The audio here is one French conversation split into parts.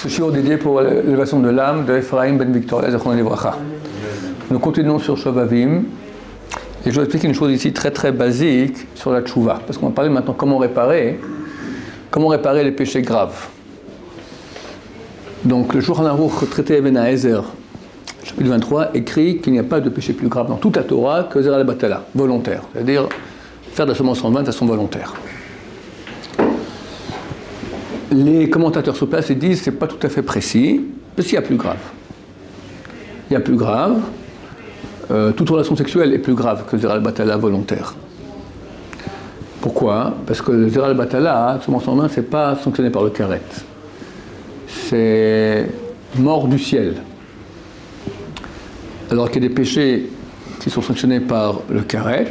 Ce shiur dédié pour l'élévation de l'âme de Ephraim ben Victoria Zechron Livracha. Nous continuons sur Shovavim et je vais expliquer une chose ici très très basique sur la tchouva, parce qu'on va parler maintenant comment réparer les péchés graves. Donc le Shulchan Aruch traité Even Haezer, chapitre 23, écrit qu'il n'y a pas de péché plus grave dans toute la Torah que Zera al-Batala, volontaire, c'est-à-dire faire de la semence en vain de façon volontaire. Les commentateurs sur place ils disent que ce n'est pas tout à fait précis, parce qu'il y a plus grave. Il y a plus grave, toute relation sexuelle est plus grave que Zera al-Batala volontaire. Pourquoi ? Parce que le Zera al-Batala, semence en vain, ce n'est pas sanctionné par le karet. C'est mort du ciel. Alors qu'il y a des péchés qui sont sanctionnés par le karet,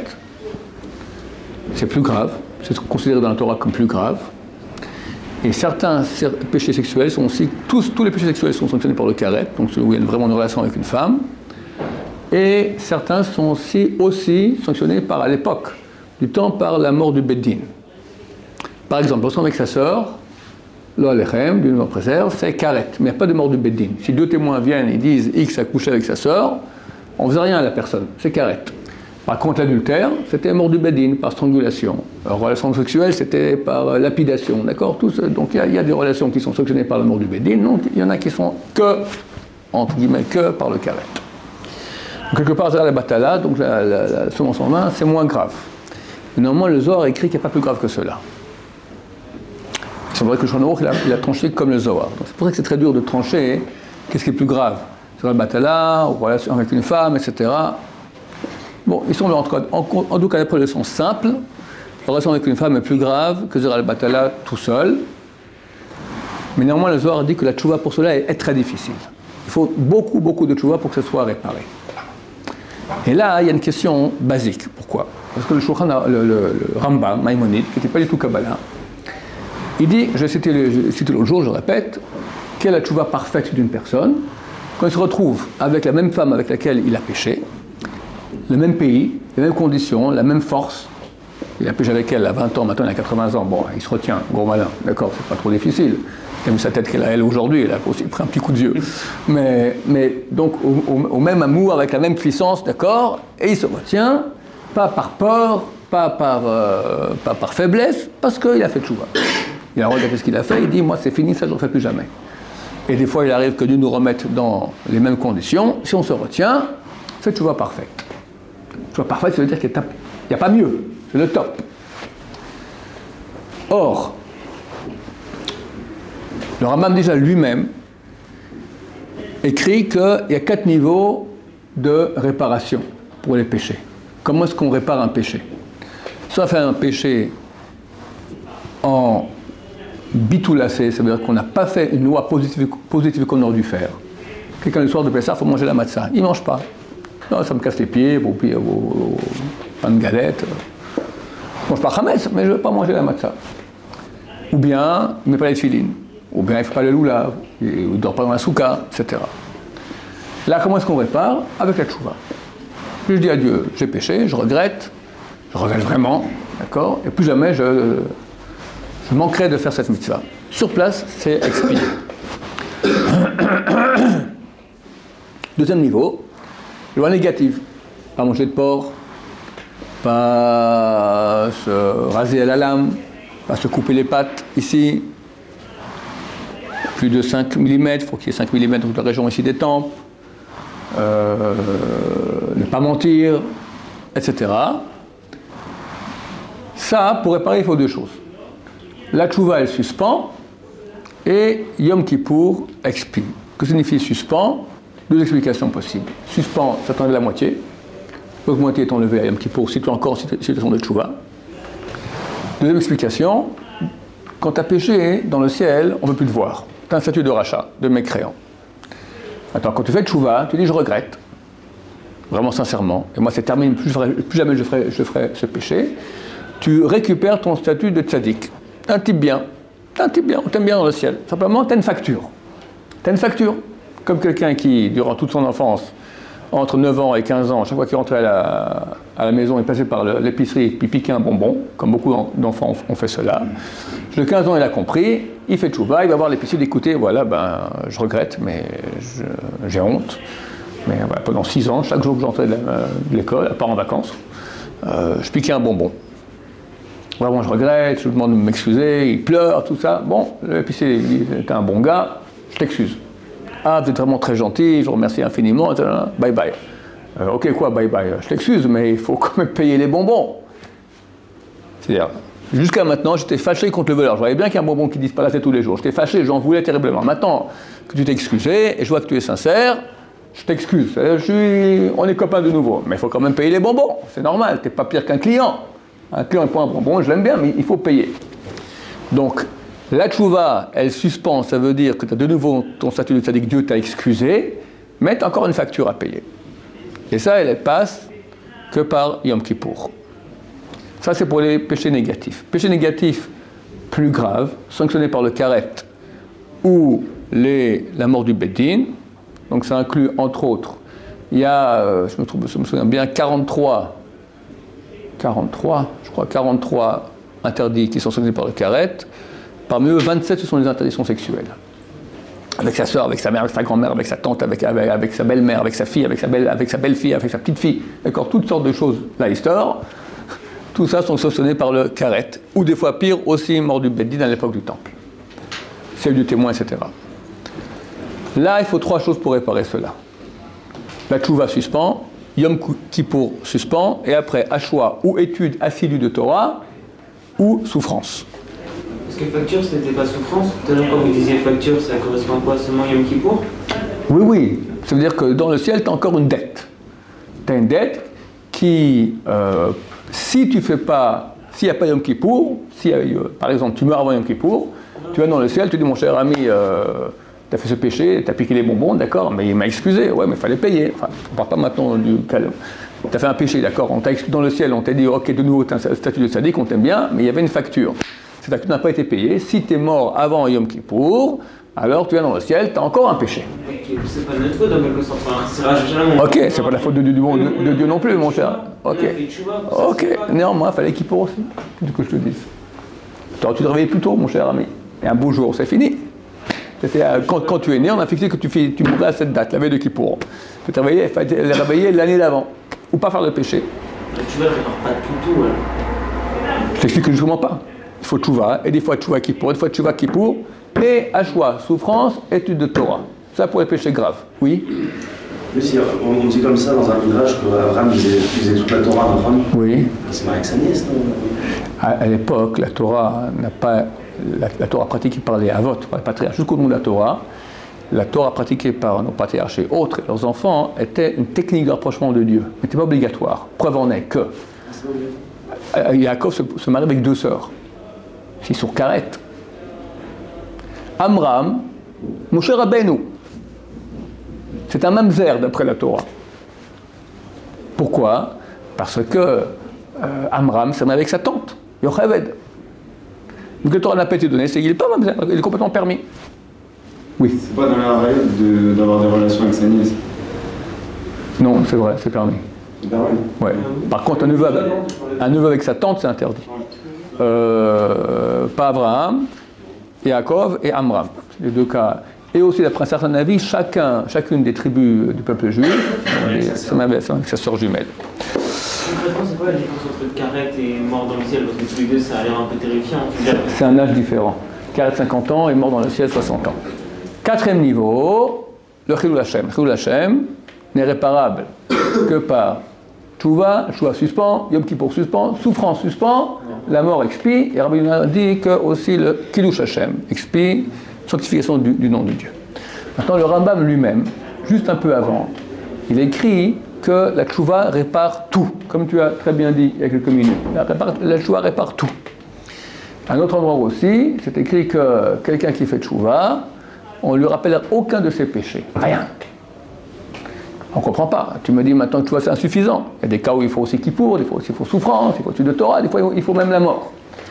c'est plus grave, c'est considéré dans la Torah comme plus grave. Et certains péchés sexuels sont aussi, tous les péchés sexuels sont sanctionnés par le karet, donc celui où il y a vraiment une relation avec une femme. Et certains sont aussi sanctionnés à l'époque du temps par la mort du Beddin. Par exemple, lorsqu'on est avec sa sœur, lo alechem, Dieu nous en préserve, c'est karet, mais il n'y a pas de mort du Beddin. Si deux témoins viennent et disent X a couché avec sa sœur, on ne faisait rien à la personne, c'est karet. Par contre, l'adultère, c'était mort du Beddin, par strangulation. Alors, relation sexuelle, c'était par lapidation, d'accord ? Donc, il y a des relations qui sont sanctionnées par la mort du Beddin, donc il y en a qui sont entre guillemets, que par le karet. Donc, quelque part, la batala, donc la semence en main, c'est moins grave. Mais normalement, le Zohar écrit qu'il n'y a pas plus grave que cela. C'est vrai que le Shulchan Aruch, il a tranché comme le Zohar. Donc, c'est pour ça que c'est très dur de trancher qu'est-ce qui est plus grave. C'est la batala, ou relation avec une femme, etc. Bon, ils sont en tout cas, les sont simples. La relation avec une femme est plus grave que Zera al-Batala tout seul. Mais néanmoins, le Zohar dit que la tchouva pour cela est très difficile. Il faut beaucoup de tchouva pour que ce soit réparé. Et là, il y a une question basique. Pourquoi ? Parce que le Rambam, Maïmonide, qui n'était pas du tout Kabbalah, il dit, je cité l'autre jour, je répète, quelle est la tchouva parfaite d'une personne quand il se retrouve avec la même femme avec laquelle il a péché, le même pays, les mêmes conditions, la même force. Il a péché avec elle à 20 ans, maintenant il a 80 ans. Bon, il se retient, gros malin, d'accord, c'est pas trop difficile. Il a vu sa tête qu'elle a elle aujourd'hui, elle a aussi pris un petit coup de vieux. Mais donc, au même amour, avec la même puissance, d'accord, et il se retient, pas par peur, pas par faiblesse, parce qu'il a fait tchouva. Il a regardé ce qu'il a fait, il dit, moi c'est fini, ça je ne le fais plus jamais. Et des fois, il arrive que Dieu nous remette dans les mêmes conditions. Si on se retient, c'est tchouva parfaite. Tchouva parfaite, ça veut dire qu'il n'y a pas mieux, c'est le top. Or, le Rambam déjà lui-même écrit qu'il y a 4 niveaux de réparation pour les péchés. Comment est-ce qu'on répare un péché ? Soit faire un péché en bitoulassé, ça veut dire qu'on n'a pas fait une loi positive qu'on aurait dû faire. Quelqu'un le soir de Pessah, il faut manger la matzah. Il ne mange pas. Non, ça me casse les pieds, vos pain de galette. Je ne mange pas chametz, mais je ne veux pas manger la matzah. Ou bien, il ne met pas les tefilines. Ou bien, il ne fait pas le loulav. Il ne dort pas dans la souka, etc. Là, comment est-ce qu'on répare ? Avec la tchouva. Je dis à Dieu, j'ai péché, je regrette vraiment, d'accord ? Et plus jamais je manquerai de faire cette mitzvah. Sur place, c'est expié. Deuxième niveau, loi négative. Pas manger de porc, pas se raser à la lame, pas se couper les pattes ici. Plus de 5 mm, il faut qu'il y ait 5 mm dans toute la région ici des tempes. Ne pas mentir, etc. Ça, pour réparer, il faut 2 choses. La tchouva, elle suspend, et Yom Kippour expie. Que signifie suspend ? 2 explications possibles. Suspend, ça t'enlève la moitié. L'autre moitié est enlevée à Yom Kippour, si tu es encore en situation de tchouva. Deuxième explication, quand tu as péché dans le ciel, on ne veut plus te voir. Tu as un statut de rachat, de mécréant. Attends, quand tu fais tchouva, tu dis je regrette. Vraiment sincèrement. Et moi, c'est terminé, plus jamais je ferai ce péché. Tu récupères ton statut de tzaddik. T'es un type bien, on t'aime bien dans le ciel. Simplement, t'as une facture. Comme quelqu'un qui, durant toute son enfance, entre 9 ans et 15 ans, chaque fois qu'il rentrait à la maison, il passait par l'épicerie, puis piquait un bonbon, comme beaucoup d'enfants ont fait cela. Le 15 ans, il a compris, il fait tchouva, il va voir l'épicier, d'écouter, voilà, je regrette, mais j'ai honte. Mais voilà, pendant 6 ans, chaque jour que j'entrais de l'école, à part en vacances, je piquais un bonbon. Vraiment, je regrette, je lui demande de m'excuser, il pleure, tout ça. Bon, l'épicier, il dit, t'es un bon gars, je t'excuse. Ah, vous êtes vraiment très gentil, je vous remercie infiniment, bye bye. Ok, quoi, bye bye, je t'excuse, mais il faut quand même payer les bonbons. C'est-à-dire, jusqu'à maintenant, j'étais fâché contre le voleur. Je voyais bien qu'il y a un bonbon qui disparaissait tous les jours. J'étais fâché, j'en voulais terriblement. Maintenant que tu t'es excusé, et je vois que tu es sincère, je t'excuse. On est copains de nouveau. Mais il faut quand même payer les bonbons. C'est normal, tu n'es pas pire qu'un client. Un client, il prend un bonbon, je l'aime bien, mais il faut payer. Donc, la tchouva, elle suspend, ça veut dire que tu as de nouveau ton statut de tzaddik, Dieu t'a excusé, mais tu as encore une facture à payer. Et ça, elle passe que par Yom Kippour. Ça, c'est pour les péchés négatifs. Péchés négatifs plus graves, sanctionnés par le karet ou la mort du Beddin. Donc ça inclut, entre autres, il y a, je me souviens bien, 43 interdits qui sont sanctionnés par le karet. Parmi eux, 27, ce sont des interdictions sexuelles. Avec sa sœur, avec sa mère, avec sa grand-mère, avec sa tante, avec sa belle-mère, avec sa fille, avec sa belle-fille, avec sa petite-fille. D'accord, toutes sortes de choses, la histoire. Tout ça sont sanctionnés par le karet. Ou des fois pire, aussi mort du Beddin à l'époque du temple. Celle du témoin, etc. Là, il faut 3 choses pour réparer cela. La tchouva suspend, Yom Kippour suspend, et après, Ashwa, ou étude assidue de Torah, ou souffrance. Est-ce que facture, ce n'était pas souffrance? Tout à l'heure, quand vous disiez facture, ça correspond à quoi? Seulement Yom Kippour? Oui. Ça veut dire que dans le ciel, tu as encore une dette. Tu as une dette qui, si tu fais pas, s'il n'y a pas Yom Kippour, si par exemple tu meurs avant Yom Kippour, tu vas dans le ciel, tu dis mon cher ami, tu as fait ce péché, tu as piqué les bonbons, d'accord, mais il m'a excusé, ouais, mais il fallait payer. Enfin, on ne parle pas maintenant du calme. Tu as fait un péché, d'accord, on t'a excusé dans le ciel, on t'a dit, ok, de nouveau, tu as un statut de tzaddik, on t'aime bien, mais il y avait une facture. Cette facture n'a pas été payée. Si tu es mort avant Yom Kippour, alors tu es dans le ciel, tu as encore un péché. Ok, c'est pas de notre faute en quelque sorte. Ok, c'est pas la faute de Dieu non plus, mon cher. Ok, néanmoins, il fallait Kippour aussi, c'est ce que je te dise. Tu aurais dû te réveiller plus tôt, mon cher ami. Et un beau jour, c'est fini. Quand tu es né, on a fixé que tu mourrais à cette date, la veille de Kippour. Tu te réveiller l'année d'avant, ou pas faire de péché. Tu ne répare pas tout, alors. Je t'explique justement pas. Il faut tchouva, et des fois tchouva Kippour, des fois tchouva Kippour, et Ashwa, souffrance, étude de Torah. Ça pour les péchés graves. Oui. Mais si on dit comme ça dans un midrash qu'Abraham faisait toute la Torah en Abraham. Oui. C'est marié avec sa nièce, non? À l'époque, la Torah n'a pas. La Torah pratiquée par les Avot, par les patriarches, jusqu'au nom de la Torah pratiquée par nos patriarches et autres, et leurs enfants, était une technique de rapprochement de Dieu. Mais n'était pas obligatoire. Preuve en est que Yaakov se marie avec 2 sœurs. C'est sur Karet. Amram, Moshe Rabbeinu. C'est un mamzer d'après la Torah. Pourquoi? Parce que Amram s'est marié avec sa tante, Yocheved. Donc la Torah n'a pas été donnée, il n'est pas mamzer, il est complètement permis. Oui. C'est pas dans la règle d'avoir des relations avec sa nièce? Non, c'est vrai, c'est permis. C'est permis? Ouais. Par contre, un neveu avec sa tante, c'est interdit. Pas Abraham, Yaakov et Amram. C'est les 2 cas. Et aussi, d'après un certain avis, chacune des tribus du peuple juif, avec sa sœur jumelle. Concrètement, c'est quoi la différence entre Karet et mort dans le ciel? Parce que tous les deux, ça a l'air un peu terrifiant. C'est un âge différent. Karet 50 ans et mort dans le ciel 60 ans. 4e niveau, le Chilul Hashem. Chilul Hashem n'est réparable que par Tchouva suspend, Yom Kippour suspend, souffrance suspend, la mort expie, et Rabbi Yonah dit que aussi le Kiddush Hashem expie, sanctification du nom de Dieu. Maintenant, le Rambam lui-même, juste un peu avant, il écrit que la tchouva répare tout, comme tu as très bien dit il y a quelques minutes. La tchouva répare tout. À un autre endroit aussi, c'est écrit que quelqu'un qui fait tchouva, on ne lui rappelle aucun de ses péchés, rien. On ne comprend pas. Tu me dis maintenant que tchouva c'est insuffisant. Il y a des cas où il faut aussi Kippour, des fois aussi il faut souffrance, il faut étude de Torah, des fois il faut même la mort.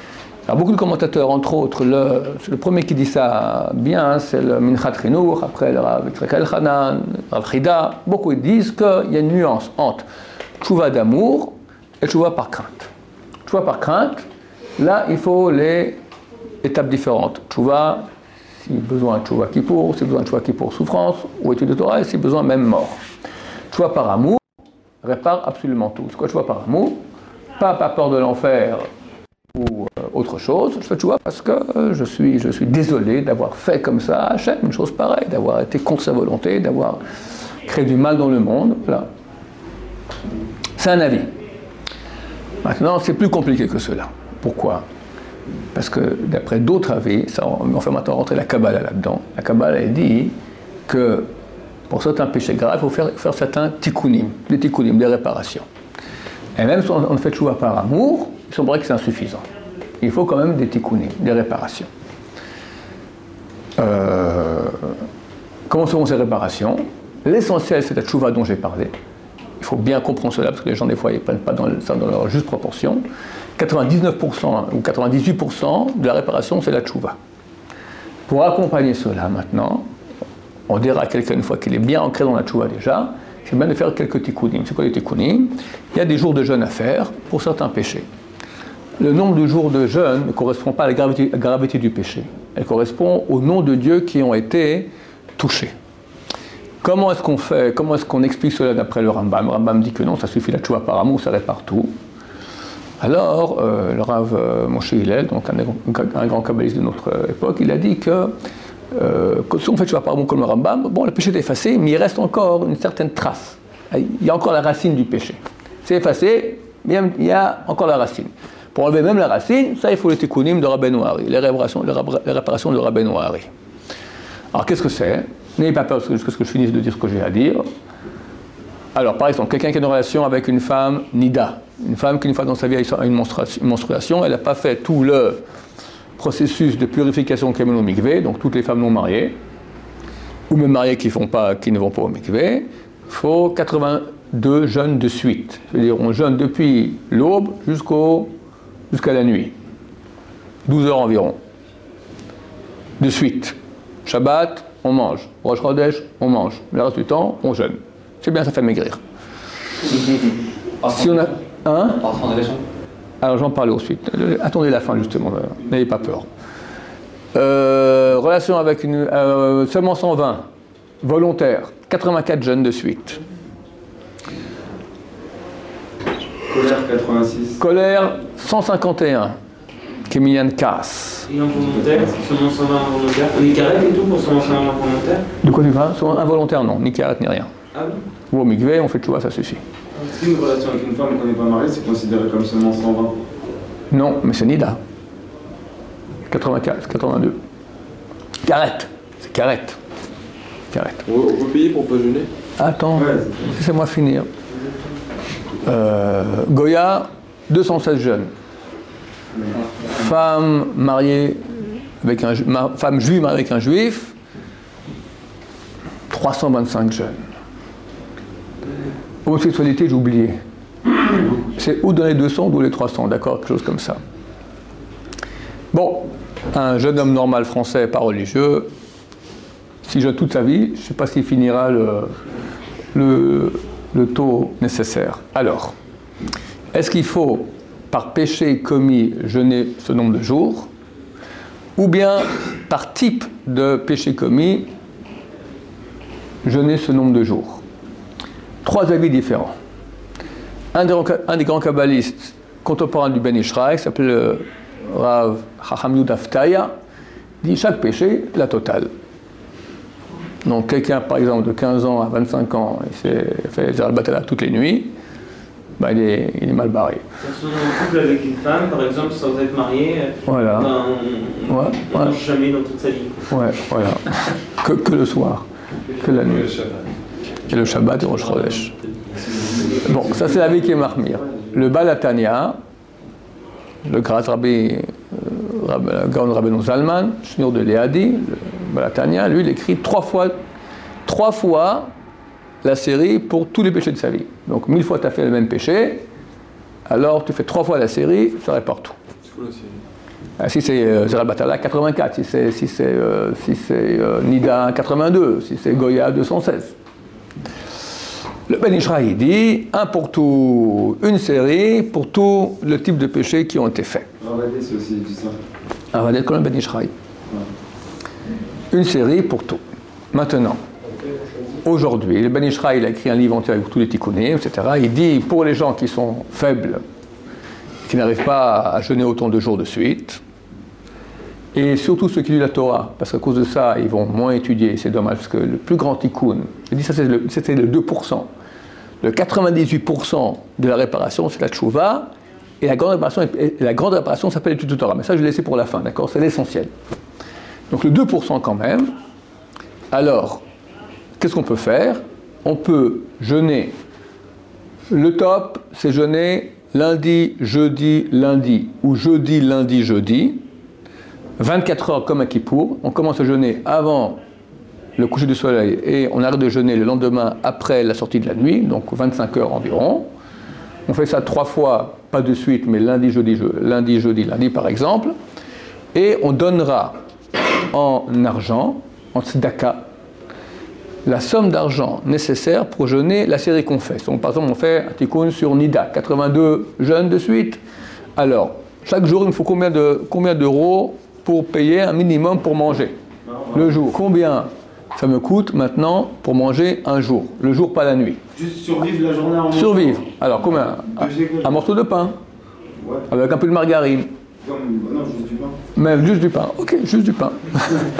Alors beaucoup de commentateurs, entre autres, le premier qui dit ça bien, c'est le Minchat Chinour, après le Rav Yitzhak Elchanan, Rav Chida. Beaucoup disent qu'il y a une nuance entre tchouva d'amour et tchouva par crainte. Tchouva par crainte, là il faut les étapes différentes. Tchouva, si besoin de tchouva kippour, si besoin de tchouva kippour souffrance, ou étude de Torah, et si besoin même mort. Tchouva par amour répare absolument tout. C'est quoi tchouva par amour? Pas peur de l'enfer ou autre chose. Je fais tchouva parce que je suis désolé d'avoir fait comme ça à Hachem une chose pareille, d'avoir été contre sa volonté, d'avoir créé du mal dans le monde. Voilà. C'est un avis. Maintenant, c'est plus compliqué que cela. Pourquoi? Parce que d'après d'autres avis, on fait maintenant rentrer la Kabbalah là-dedans. La Kabbalah, elle dit que pour certains péchés graves, il faut faire certains tikkunim, des réparations. Et même si on fait tchouva par amour, il semblerait que c'est insuffisant. Il faut quand même des tikkunim, des réparations. Comment seront ces réparations? L'essentiel, c'est la tchouva dont j'ai parlé. Il faut bien comprendre cela, parce que les gens, des fois, ils ne prennent pas ça dans leur juste proportion. 99% ou 98% de la réparation, c'est la tchouva. Pour accompagner cela, maintenant, on dira à quelqu'un une fois qu'il est bien ancré dans la tchouva déjà, c'est bien de faire quelques tikkunim. C'est quoi les tikkunim? Il y a des jours de jeûne à faire pour certains péchés. Le nombre de jours de jeûne ne correspond pas à la gravité du péché. Elle correspond au nom de Dieu qui ont été touchés. Comment est-ce qu'on fait? Comment est-ce qu'on explique cela d'après le Rambam? Le Rambam dit que non, ça suffit la tchouva par amour, ça répare tout. Alors, le Rav Moshe Hillel, donc un grand kabbaliste de notre époque, il a dit que si on fait tchouva par amour comme le Rambam, bon, le péché est effacé, mais il reste encore une certaine trace. Il y a encore la racine du péché. C'est effacé, mais il y a encore la racine. Pour enlever même la racine, ça, il faut les tikkunim de Rabbeinu Hari, les réparations de Rabbeinu Hari. Alors, qu'est-ce que c'est? N'ayez pas peur jusqu'à ce que je finisse de dire ce que j'ai à dire. Alors, par exemple, quelqu'un qui a une relation avec une femme nida, une femme qui, une fois dans sa vie, a une menstruation, elle n'a pas fait tout le processus de purification qu'elle mène au mikvé, donc toutes les femmes non mariées, ou même mariées qui ne vont pas au mikvé, il faut 82 jeûnes de suite. C'est-à-dire, on jeûne depuis l'aube jusqu'à la nuit. 12 heures environ. De suite. Shabbat, on mange. Rosh Chodesh, on mange. Le reste du temps, on jeûne. C'est bien, ça fait maigrir. Si on a... Hein? Alors j'en parlais ensuite. Attendez la fin justement, n'ayez pas peur. Relation avec seulement 120, volontaire, 84 jeûnes de suite. Colère 86. Colère 151, Kémilian Kass. Et involontaire, seulement 120 involontaire. On y carré et tout pour seulement 120 involontaire? De quoi tu parles? Involontaire non, ni karet ni rien. Ah oui? Ou au mikvé, on fait tchouva, ça suffit. Si une relation avec une femme qu'on n'est pas mariée, c'est considéré comme seulement 120. Non, mais c'est Nida. 95, 82. Carrette. C'est carrette. Carrette. On peut payer pour pas jeûner? Attends, laissez-moi finir. Goya, 216 jeunes. Femme mariée avec femme juive mariée avec un juif, 325 jeunes. Homosexualité, j'ai oublié. C'est ou dans les 200 ou les 300, d'accord? Quelque chose comme ça. Bon, un jeune homme normal français, pas religieux, s'il jeûne toute sa vie, je ne sais pas s'il finira le taux nécessaire. Alors, est-ce qu'il faut, par péché commis, jeûner ce nombre de jours, ou bien, par type de péché commis, jeûner ce nombre de jours? Trois avis différents. Un des grands kabbalistes contemporains du Ben Ishraï, qui s'appelle Rav Chacham Yehuda Ftaya, dit chaque péché, la totale. Donc quelqu'un, par exemple, de 15 ans à 25 ans, il s'est fait Zéral Batala toutes les nuits, ben, il est mal barré. Si on est en couple avec une femme, par exemple, sans être marié, voilà. Ben, on ne mange jamais dans toute sa vie. Ouais, voilà. que le soir, que la nuit. Et le Shabbat et Rosh Chodesh. Bon, ça c'est l'avis qui est Mahmir. Le Baal HaTanya, le Graz Rabbi Gaon Rabbeinu Zalman, Shneur de Léadi, le Baal HaTanya, lui il écrit trois fois la série pour tous les péchés de sa vie. Donc 1000 fois tu as fait le même péché, alors tu fais 3 fois la série, ça répare tout. C'est quoi la série? Si c'est Zerat Batala, 84. Si c'est Nida, 82. Si c'est Goya, 216. Le Ben Ishraï dit un pour tout, une série pour tout le type de péchés qui ont été faits. Ravadé, c'est aussi du ça. Ravadé comme le Ben Ishraï. Une série pour tout. Maintenant, aujourd'hui, le Ben Ishraï, il a écrit un livre entier avec tous les tikkunim, etc. Il dit pour les gens qui sont faibles, qui n'arrivent pas à jeûner autant de jours de suite, et surtout ceux qui lisent la Torah, parce qu'à cause de ça, ils vont moins étudier, c'est dommage, parce que le plus grand tikkun, je dis ça c'était le 2%, le 98% de la réparation, c'est la tchouva, et la grande réparation s'appelle l'étude de Torah. Mais ça, je vais laisser pour la fin, d'accord? C'est l'essentiel. Donc le 2% quand même. Alors, qu'est-ce qu'on peut faire? On peut jeûner. Le top, c'est jeûner lundi, jeudi, lundi, ou jeudi, lundi, jeudi. 24 heures comme à Kippour. On commence à jeûner avant le coucher du soleil et on arrête de jeûner le lendemain après la sortie de la nuit, donc 25 heures environ. On fait ça 3 fois, pas de suite, mais lundi, jeudi, lundi par exemple. Et on donnera en argent, en tzedaka, la somme d'argent nécessaire pour jeûner la série qu'on fait. Donc, par exemple, on fait un tikkun sur Nida, 82 jeûnes de suite. Alors, chaque jour, il me faut combien d'euros pour payer un minimum pour manger le jour? Combien ça me coûte maintenant pour manger un jour? Le jour, pas la nuit. Juste survivre la journée en mangeant. Survivre. Alors, combien? Un morceau de pain. Ouais. Avec un peu de margarine. Non, juste du pain. Même juste du pain. Ok, juste du pain. On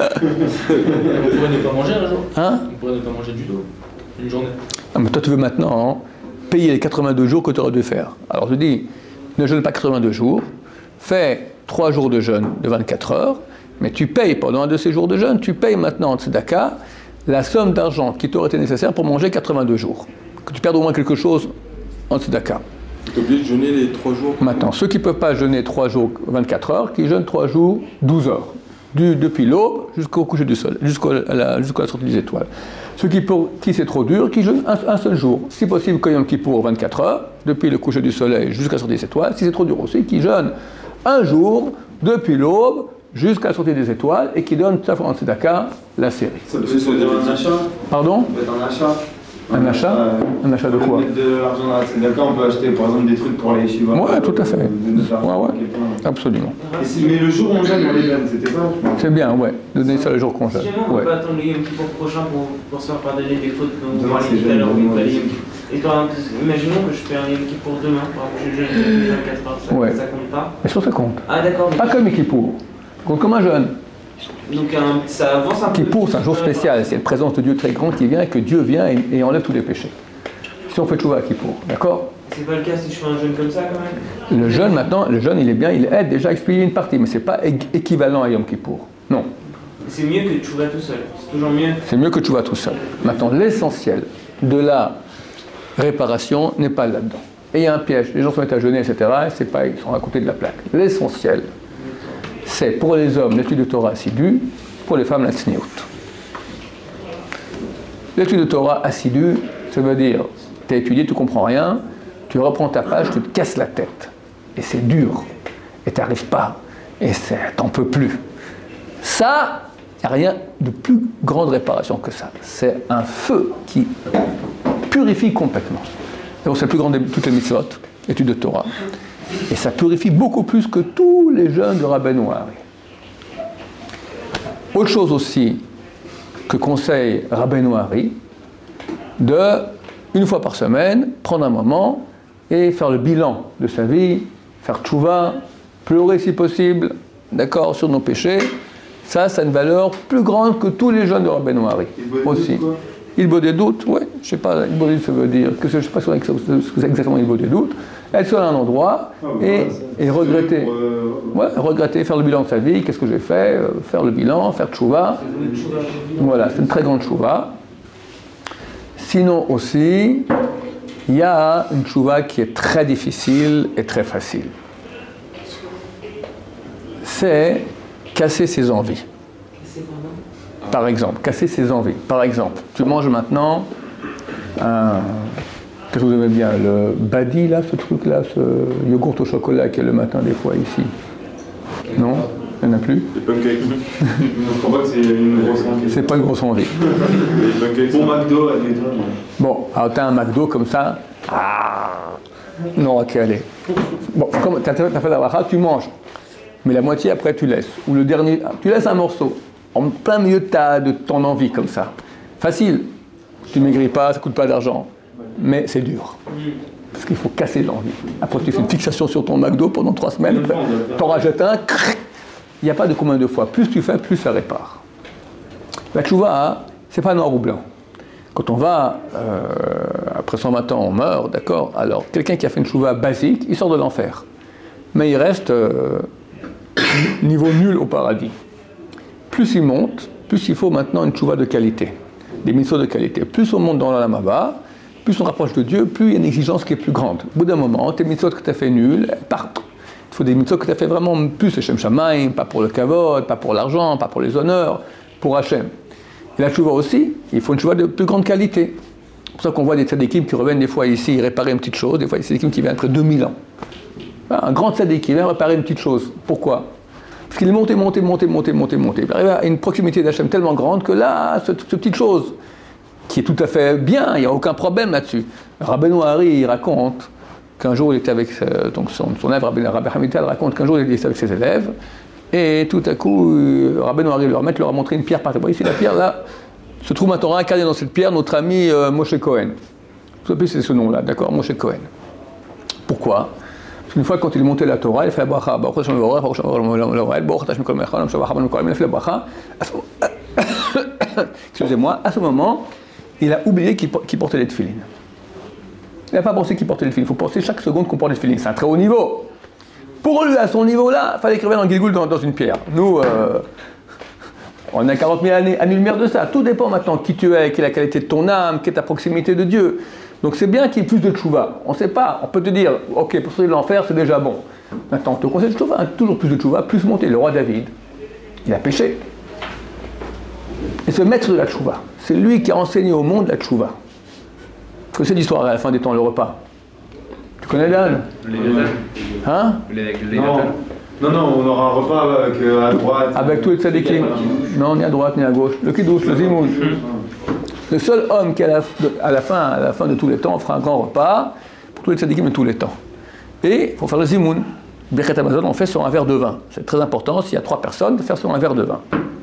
pourrait ne pas manger un jour. Hein? On pourrait ne pas manger du tout. Une journée. Ah, mais toi, tu veux maintenant payer les 82 jours que tu aurais dû faire. Alors, je dis, ne jeûne pas 82 jours. Fais 3 jours de jeûne de 24 heures. Mais tu payes pendant un de ces jours de jeûne, tu payes maintenant en tzedaka la somme d'argent qui t'aurait été nécessaire pour manger 82 jours. Que tu perdes au moins quelque chose en tzedaka. Tu es obligé de jeûner les 3 jours. Maintenant, ceux qui ne peuvent pas jeûner 3 jours 24 heures, qui jeûnent 3 jours 12 heures. Depuis l'aube jusqu'au coucher du soleil, jusqu'à la sortie des étoiles. Ceux qui c'est trop dur, qui jeûnent un seul jour. Si possible, comme Yom Kippour 24 heures, depuis le coucher du soleil jusqu'à la sortie des étoiles. Si c'est trop dur aussi, qui jeûnent un jour depuis l'aube jusqu'à la sortie des étoiles et qui donnent ça en tzedaka la série. Ça peut être un achat. Pardon? Ça peut être un achat. Un achat? Un achat de quoi? De l'argent dans la tzedaka, on peut acheter par exemple des trucs pour les yeshivas. Ouais, tout à fait. Ouais, absolument. Mais le jour où on jeûne, on les donne, c'était ça? C'est bien, ouais, de donner ça le jour qu'on jeûne. Si jamais on ne peut pas attendre le Yom Kippour prochain pour se faire pardonner des fautes dont on parlait tout à l'heure, et toi, imaginons que je fais un Yom Kippour demain, par exemple, je jeûne 24 heures, ça compte pas? Mais ça compte. Ah d'accord. Pas comme Yom Kippour. Ça compte comme un jeûne. Donc ça avance un peu. Kippour, c'est un jour spécial, c'est une présence de Dieu très grande qui vient et que Dieu vient et enlève tous les péchés. Si on fait tchouva à Kippour, d'accord? C'est pas le cas si je fais un jeûne comme ça quand même? Le jeûne maintenant, il est bien, il aide déjà à expier une partie, mais c'est pas équivalent à Yom Kippour. Non. C'est mieux que tchouva tout seul, c'est toujours mieux. C'est mieux que tchouva tout seul. Maintenant, l'essentiel de la réparation n'est pas là-dedans. Et il y a un piège, les gens se mettent à jeûner, etc., ils sont à côté de la plaque. L'essentiel, c'est pour les hommes l'étude de Torah assidue, pour les femmes la tzniout. L'étude de Torah assidue, ça veut dire, tu as étudié, tu ne comprends rien, tu reprends ta page, tu te casses la tête. Et c'est dur. Et tu n'arrives pas. Et t'en peux plus. Ça, il n'y a rien de plus grande réparation que ça. C'est un feu qui purifie complètement. Donc c'est le plus grand de toutes les mitzvot, étude de Torah. Et ça purifie beaucoup plus que tous les jeûnes de Rabbeinu Hari. Autre chose aussi que conseille Rabbeinu Hari, une fois par semaine, prendre un moment et faire le bilan de sa vie, faire tchouva, pleurer si possible, d'accord, sur nos péchés. Ça a une valeur plus grande que tous les jeûnes de Rabbeinu Hari aussi. Il vaut des doutes, oui, je ne sais pas, il vaut des doutes, ça veut dire, je ne sais pas ce que c'est exactement il vaut des doutes, être seul à un endroit et regretter, regretter, faire le bilan de sa vie, qu'est-ce que j'ai fait, faire le bilan, faire tchouva, voilà, c'est une très grande tchouva. Sinon aussi, il y a une tchouva qui est très difficile et très facile. C'est casser ses envies. Par exemple, casser ses envies. Par exemple, tu manges maintenant qu'est-ce que vous aimez bien? Le badi, là, ce truc-là, ce yogourt au chocolat qu'il y a le matin des fois ici. Non? plus. Les pancakes. Je crois pas que c'est une grosse envie. C'est pas une grosse envie. Les pancakes. Bon McDo, admettons. Bon, alors t'as un McDo comme ça. Non, ok, allez. Bon, comme t'as fait la bracha, tu manges. Mais la moitié après tu laisses. Ou le dernier, tu laisses un morceau. En plein milieu de ton envie comme ça. Facile. Tu maigris pas, ça coûte pas d'argent. Mais c'est dur. Parce qu'il faut casser l'envie. Après tu fais une fixation sur ton McDo pendant 3 semaines. T'en rajoutes un. Il n'y a pas de combien de fois. Plus tu fais, plus ça répare. La tchouva, c'est pas noir ou blanc. Quand on va, après 120 ans, on meurt, d'accord. Alors, quelqu'un qui a fait une tchouva basique, il sort de l'enfer. Mais il reste niveau nul au paradis. Plus il monte, plus il faut maintenant une tchouva de qualité. Des mitzvot de qualité. Plus on monte dans la Lamaba, plus on rapproche de Dieu, plus il y a une exigence qui est plus grande. Au bout d'un moment, tes mitzvot que tu as fait nuls, partent. Il faut des mitzvot que tu as fait vraiment plus le Shem Shamaim, pas pour le kavod, pas pour l'argent, pas pour les honneurs, pour Hachem. Et la tchouva aussi, il faut une tchouva de plus grande qualité. C'est pour ça qu'on voit des tzadikim qui reviennent des fois ici réparer une petite chose, des fois des tzadikim qui viennent après 2000 ans. Un grand tzadik qui vient réparer une petite chose. Pourquoi ? Parce qu'il est monté. Il arrive à une proximité d'Hachem tellement grande que là, cette petite chose, qui est tout à fait bien, il n'y a aucun problème là-dessus. Rabbeinu Hari, il raconte qu'un jour il était avec donc son élève, Rabbi Hamital raconte qu'un jour il était avec ses élèves, et tout à coup, Rabbeinu Hari leur a montré une pierre par terre. Ici, la pierre là, se trouve maintenant incarné dans cette pierre notre ami Moshe Cohen. Tout à fait, c'est ce nom-là, d'accord, Moshe Cohen. Pourquoi ? Parce qu'une fois, quand il est monté la Torah, il fait la bracha, il a fait la bracha. Excusez-moi, à ce moment, il a oublié qu'il portait les tefilines. Il n'a pas pensé qu'il portait les tefilines. Il faut penser chaque seconde qu'on porte les tefilines. C'est un très haut niveau. Pour lui, à son niveau-là, il fallait qu'il revienne en Gilgoul dans une pierre. Nous, on a 40 000 années-lumière de ça. Tout dépend maintenant qui tu es, quelle est la qualité de ton âme, quelle est ta proximité de Dieu. Donc c'est bien qu'il y ait plus de tchouva. On ne sait pas, on peut te dire, ok, pour sortir de l'enfer, c'est déjà bon. Maintenant, on te conseille de tchouva, toujours plus de tchouva, plus monter. Le roi David, il a péché. Et ce maître de la tchouva, c'est lui qui a enseigné au monde la tchouva. Parce que c'est l'histoire à la fin des temps, le repas. Tu connais l'âne ? Hein ? Non, on aura un repas avec, à droite. Avec tous les tzadikim. Non, ni à droite, ni à gauche. Le kiddush, le zimoun. Le seul homme qui, à la fin de tous les temps, fera un grand repas pour tous les tzadikim de tous les temps. Et il faut faire le zimoun. Birkat Hamazon, on fait sur un verre de vin. C'est très important, s'il y a 3 personnes, de faire sur un verre de vin.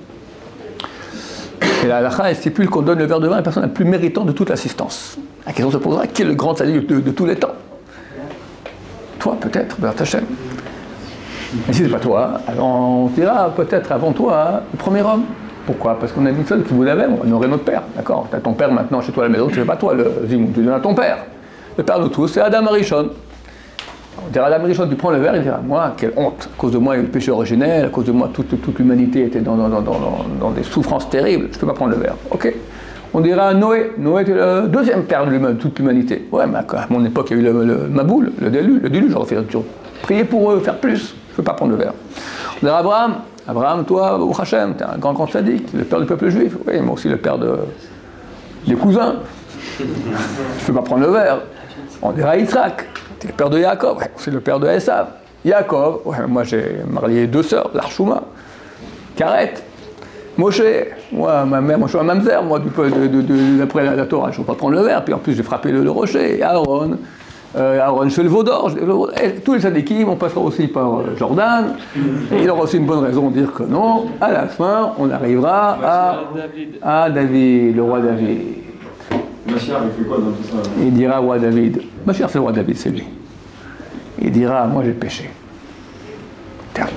Et la halakha, elle stipule qu'on donne le verre de vin à la personne la plus méritante de toute l'assistance. La question se posera, qui est le grand tzadik de tous les temps ? Toi, peut-être, Béat Hachem. Mais si c'est pas toi, alors on dira peut-être avant toi, le premier homme. Pourquoi ? Parce qu'on a dit seul qui vous l'avait, on aurait notre père, d'accord ? Tu as ton père maintenant chez toi à la maison, tu ne fais pas toi le zimoun, tu donnes à ton père. Le père de tous, c'est Adam Arishon. On dira Adam Arishon, tu prends le verre, il dira, moi, quelle honte, à cause de moi il y a eu le péché originel, à cause de moi toute l'humanité était dans des souffrances terribles, je ne peux pas prendre le verre. Ok. On dira Noé était le deuxième père de toute l'humanité. Ouais, mais à mon époque il y a eu le Maboul, le déluge, j'aurais fait prier pour eux, faire plus, je ne peux pas prendre le verre. On dira Abraham, toi, au Hachem, tu es un grand sadique, le père du peuple juif. Oui, moi aussi le père des cousins. Je ne peux pas prendre le verre. On dira Yitzhak, tu es le père de Yaakov, ouais, c'est le père de Esav. Yaakov, ouais, moi j'ai marié 2 sœurs, Larchouma, Karet, Moshe, moi, ma mère, moi je suis un mamzer, moi, d'après la Torah, je ne peux pas prendre le verre, puis en plus j'ai frappé le rocher, et Aaron, je fais le veau d'or, tous les tzadikim, on passera aussi par Jordan, et il aura aussi une bonne raison de dire que non, à la fin, on arrivera à David, le roi David. Machiar, il fait quoi dans tout ça ? Il dira roi David, Machiar c'est le roi David, c'est lui. Il dira, moi j'ai péché. Terrible.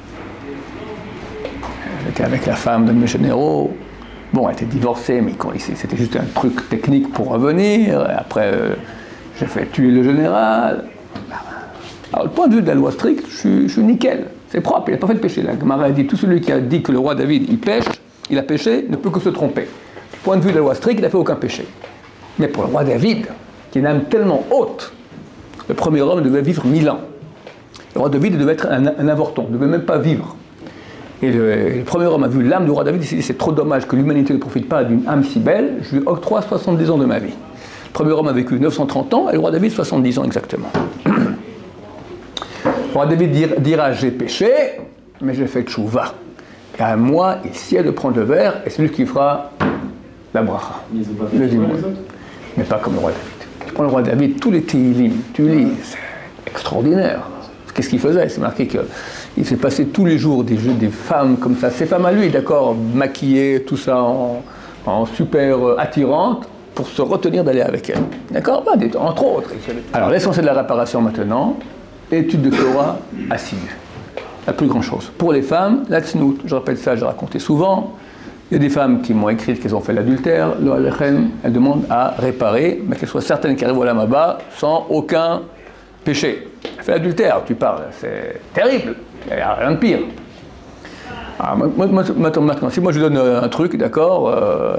J'étais avec la femme de mes généraux. Bon, elle était divorcée, mais c'était juste un truc technique pour revenir. Après, j'ai fait tuer le général. Alors, le point de vue de la loi stricte, je suis nickel. C'est propre, il n'a pas fait de péché. La Gemara a dit, tout celui qui a dit que le roi David, il a péché, ne peut que se tromper. Du point de vue de la loi stricte, il n'a fait aucun péché. Mais pour le roi David, qui a une âme tellement haute, le premier homme devait vivre 1000 ans. Le roi David devait être un avorton, ne devait même pas vivre. Et le premier homme a vu l'âme du roi David, il s'est dit, c'est trop dommage que l'humanité ne profite pas d'une âme si belle, je lui octroie 70 ans de ma vie. Le premier homme a vécu 930 ans, et le roi David 70 ans exactement. Le roi David dira, j'ai péché, mais j'ai fait tchouva. Et à moi, il sied de prendre le verre, et c'est lui qui fera la bracha. Le zimoun. Mais pas comme le roi David. Tu prends le roi David, tous les Tehillim, tu lis, c'est extraordinaire. Qu'est-ce qu'il faisait? C'est marqué qu'il s'est passé tous les jours des femmes comme ça. Ces femmes à lui, d'accord, maquillées, tout ça en super attirantes, pour se retenir d'aller avec elle. D'accord? Entre autres. Alors, l'essentiel de la réparation maintenant, étude de Torah assidue. La plus grande chose. Pour les femmes, la tznout, je répète ça, j'ai raconté souvent. Il y a des femmes qui m'ont écrit qu'elles ont fait l'adultère, elles demandent à réparer, mais qu'elles soient certaines qu'elles arrivent au Lama sans aucun péché. Elle fait l'adultère, tu parles, c'est terrible, il n'y a rien de pire. Alors, maintenant, si moi je lui donne un truc, d'accord,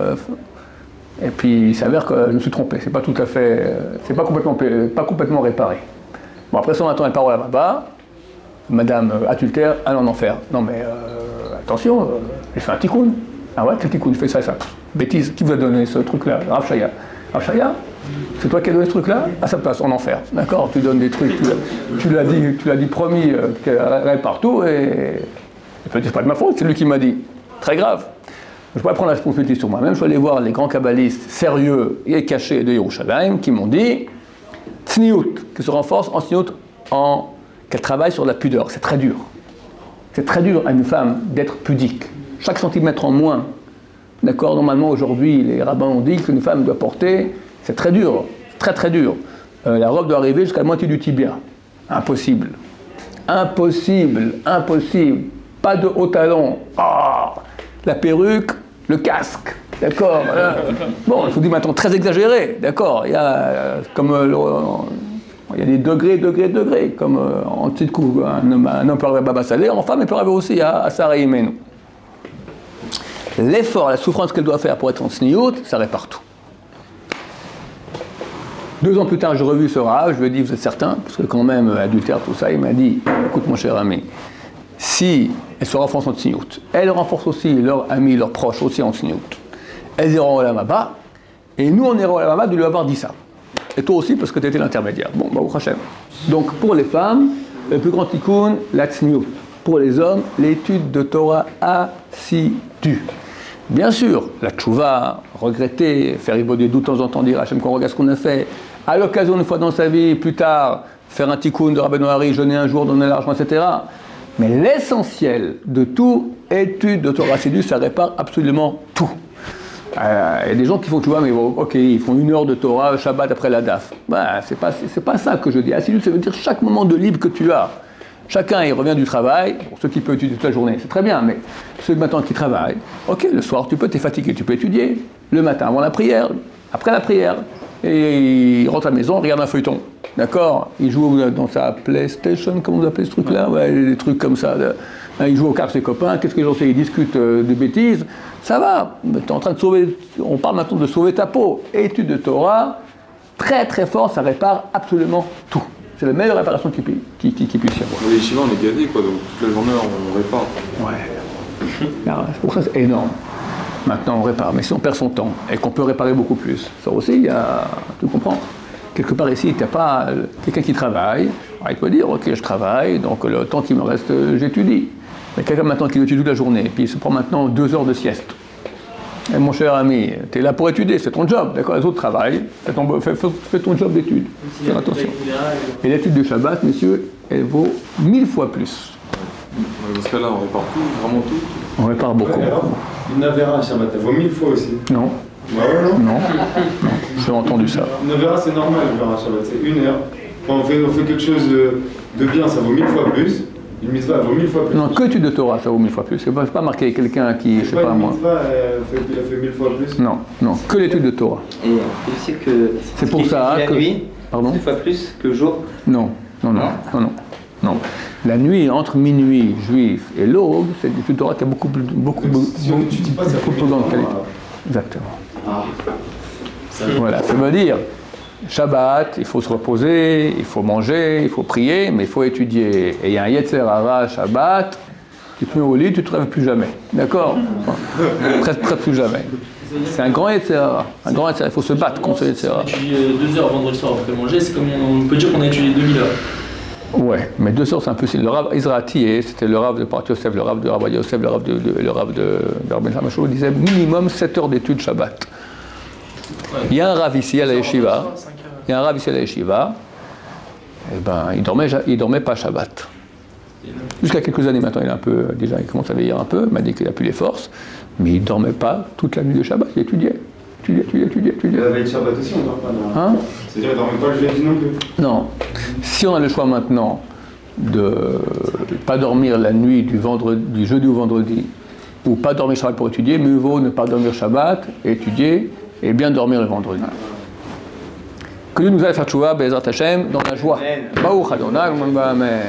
et puis il s'avère que je me suis trompé, c'est pas tout à fait, c'est pas complètement réparé. Bon, après ça, maintenant elle part au Lama, madame adultère, elle en enfer. Non mais attention, j'ai fait un tikkun. Ah ouais, quel tikkun, fais ça et ça. Bêtise, qui vous a donné ce truc-là? Rav Shaya. Rav Shaya, c'est toi qui as donné ce truc-là? À sa place, en enfer. D'accord? Tu donnes des trucs, tu l'as dit promis qu'elle répare partout et peut-être c'est pas de ma faute, c'est lui qui m'a dit. Très grave. Je pourrais prendre la responsabilité sur moi-même, je suis allé voir les grands kabbalistes sérieux et cachés de Yerushalayim qui m'ont dit Tzniout, qui se renforce en tzniout, qu'elle travaille sur la pudeur. C'est très dur. C'est très dur à une femme d'être pudique. Chaque centimètre en moins, d'accord, normalement aujourd'hui les rabbins ont dit qu'une femme doit porter, c'est très dur, très très dur. La robe doit arriver jusqu'à la moitié du tibia. Impossible. Impossible, impossible. Pas de haut talon. Ah, la perruque, le casque, d'accord. Bon, je vous dis maintenant très exagéré, d'accord. Il y a il y a des degrés, comme en petite coupe, un homme peut arriver à Baba Salé, en femme, il peut arriver aussi à Sarah Imenu. L'effort, la souffrance qu'elle doit faire pour être en sniout, ça répare tout. 2 ans plus tard, j'ai revu ce Rav, je lui ai dit, vous êtes certain? Parce que quand même, adultère, tout ça, il m'a dit, écoute mon cher ami, si elles se renforcent en sniout, elles renforcent aussi leurs amis, leurs proches aussi en sniout, elles iront au Lamaba, et nous on ira au Lamaba de lui avoir dit ça. Et toi aussi, parce que tu étais l'intermédiaire. Bon, bah, au Hachem. Donc, pour les femmes, le plus grand tikkun, la tzniut. Pour les hommes, l'étude de Torah assidue. Bien sûr, la tchouva, regretter, faire évoluer de temps en temps, dire Hachem qu'on regarde ce qu'on a fait, à l'occasion, une fois dans sa vie, plus tard, faire un tikkun de Rabbeinu Hari, jeûner un jour, donner l'argent, etc. Mais l'essentiel de tout, étude de Torah assidue, ça répare absolument tout. Il y a des gens qui font, tu vois, mais ok, ils font 1 heure de Torah, Shabbat après la DAF. Bah, c'est pas ça que je dis. Assidu, ça veut dire chaque moment de libre que tu as. Chacun, il revient du travail. Pour ceux qui peuvent étudier toute la journée, c'est très bien, mais ceux maintenant qui travaillent, ok, le soir, t'es fatigué, tu peux étudier. Le matin, avant la prière, après la prière. Et il rentre à la maison, regarde un feuilleton. D'accord? Il joue dans sa PlayStation, comment vous appelez ce truc-là? Ouais, des trucs comme ça. Il joue aux cartes avec ses copains, qu'est-ce que j'en sais? Ils discutent de bêtises. Ça va, tu es en train de sauver, on parle maintenant de sauver ta peau. Étude de Torah, très très fort, ça répare absolument tout. C'est la meilleure réparation qui puisse y avoir. Les yeshivas, on est gâtés, quoi, donc toute la journée on répare. Ouais. Alors, pour ça c'est énorme. Maintenant on répare, mais si on perd son temps et qu'on peut réparer beaucoup plus, ça aussi, il y a, tu comprends? Quelque part ici, tu n'as pas quelqu'un qui travaille, alors il peut dire, ok, je travaille, donc le temps qui me reste, j'étudie. Mais quelqu'un maintenant qui étudie toute la journée, puis il se prend maintenant 2 heures de sieste. Et mon cher ami, tu es là pour étudier, c'est ton job, d'accord? Les autres travaillent, fais ton job d'étude. Fais attention. Et l'étude de Shabbat, messieurs, elle vaut 1000 fois plus. Dans ce cas-là, on répare tout, vraiment tout. On répare beaucoup. Une Avera Shabbat, elle vaut 1000 fois aussi. Non. Bah ouais, non? Non, j'ai entendu ça. Une Avera, c'est normal, une Avera Shabbat, c'est 1 heure. Quand on fait quelque chose de bien, ça vaut 1000 fois plus. Une mitzvah vaut 1000 fois plus. Non, que étude de Torah, ça vaut 1000 fois plus. C'est pas marqué quelqu'un qui, je sais pas moi. Une mitzvah, il a fait 1000 fois plus. Non, que l'étude de Torah. Et tu sais que c'est pour ça la que nuit, pardon, 2 fois plus que le jour. Non. La nuit entre minuit juif et l'aube, c'est l'étude de Torah qui a beaucoup plus grande qualité. Exactement. Ah. Voilà, ça veut dire Shabbat, il faut se reposer, il faut manger, il faut prier, mais il faut étudier. Et il y a un Yetzer Hara Shabbat, tu te mets au lit, tu ne te réveilles plus jamais. D'accord? Presque plus jamais. C'est un grand Yetzer Hara. Un grand Yetzer Hara. Il faut se battre contre ce Yetzer Hara. Si tu étudies 2 heures vendredi soir après manger, c'est comme on peut dire qu'on a étudié 2000 heures. Ouais, mais deux sources un peu. Le Rav Israati, c'était le Rav de Parat Yosef, le Rav de Rabbi Yosef, le Rav de Rabbi Samachou, disait minimum 7 heures d'études Shabbat. Il y a un Rav ici à la Yeshiva, et ben, il dormait pas Shabbat. Jusqu'à quelques années maintenant, il commence à vieillir un peu, il m'a dit qu'il n'a plus les forces, mais il ne dormait pas toute la nuit de Shabbat, il étudiait. La veille de Shabbat aussi, on ne dort pas. Hein? C'est-à-dire, on ne dort pas le jeudi non plus. Non. Si on a le choix maintenant de ne pas dormir la nuit du jeudi au vendredi, ou pas dormir Shabbat pour étudier, mieux vaut ne pas dormir Shabbat, étudier, et bien dormir le vendredi. Que Dieu nous aide à faire tchouva, Be'ezrat Hashem, dans la joie. Baruch Adonai, Amen.